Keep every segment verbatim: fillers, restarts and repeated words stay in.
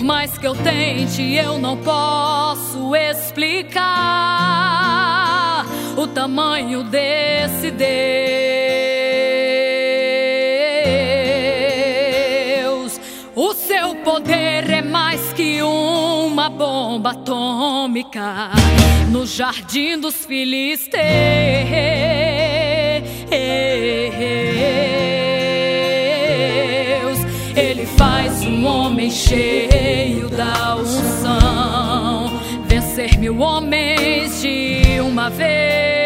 mais que eu tente, eu não posso explicar o tamanho desse Deus. O seu poder é mais que uma bomba atômica no jardim dos filisteus. Ele faz um homem cheio da unção vencer mil homens de uma vez.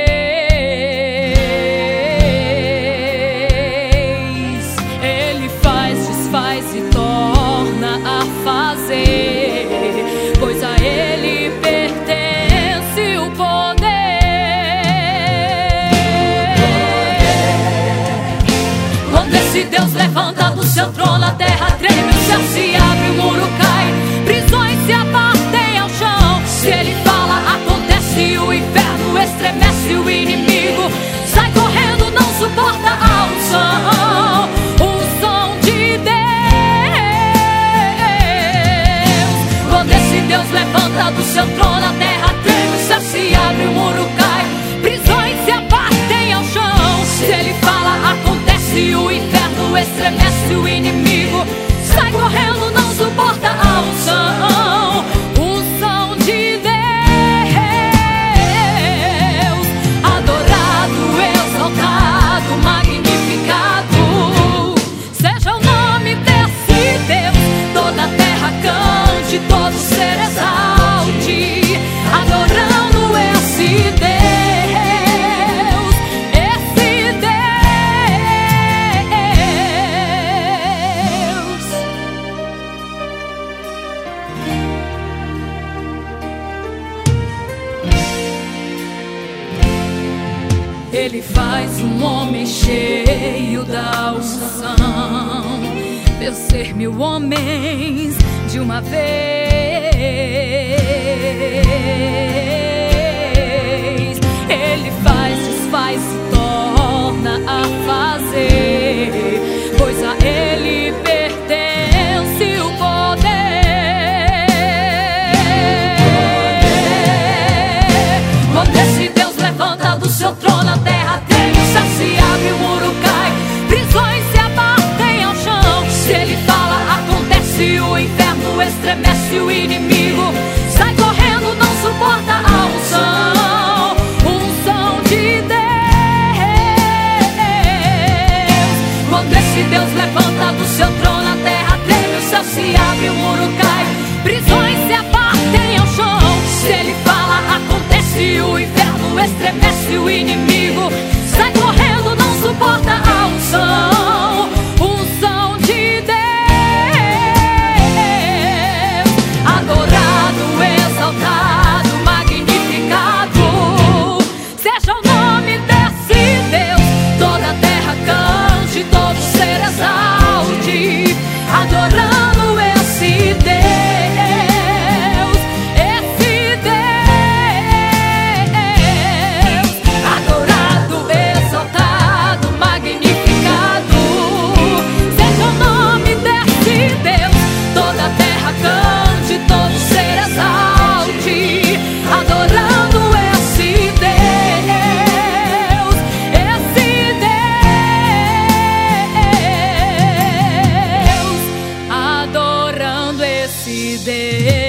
Ele faz, desfaz e torna a fazer, pois a ele pertence o poder. Quando esse Deus levanta do seu trono, a terra treme, o céu se abre, o muro cai, prisões se abatem ao chão. Se ele fala, acontece, o inferno estremece, o inimigo sai correndo, não suporta a unção. Unção de Deus. Quando esse Deus levanta do seu trono, a terra treme, o céu se abre, o muro cai, prisões se abatem ao chão. Se ele fala, acontece, o inferno estremece, o inimigo sai correndo, não suporta a unção. Unção de Deus, adorado, exaltado, magnificado seja o nome desse Deus. Toda a terra cante, todo ser exalte, adorando esse Deus, esse Deus. Ele faz um homem cheio da unção vencer mil homens de uma vez. Ele faz, desfaz e torna a fazer, pois a ele pertence o poder. Quando esse Deus levanta do seu trono, a terra treme, o céu se abre, o muro cai, prisões se abatem ao chão. Se ele fala, acontece, o inferno estremece, o inimigo sai correndo, não suporta a unção. Unção de Deus. Quando esse Deus levanta do seu trono, a terra treme, o céu se abre, o muro cai, prisões se abatem ao chão. Se ele fala, acontece, o inferno estremece, o inimigo sai correndo, não suporta a unção. Unção de Deus, adorado, exaltado, magnificado seja o nome desse Deus. Toda a terra cante, todo ser exalte, adorando esse Deus, esse Deus, adorado, exaltado, magnificado seja o nome desse Deus. Toda a terra cante, todo ser exalte, adorando esse Deus, esse Deus, adorando esse Deus.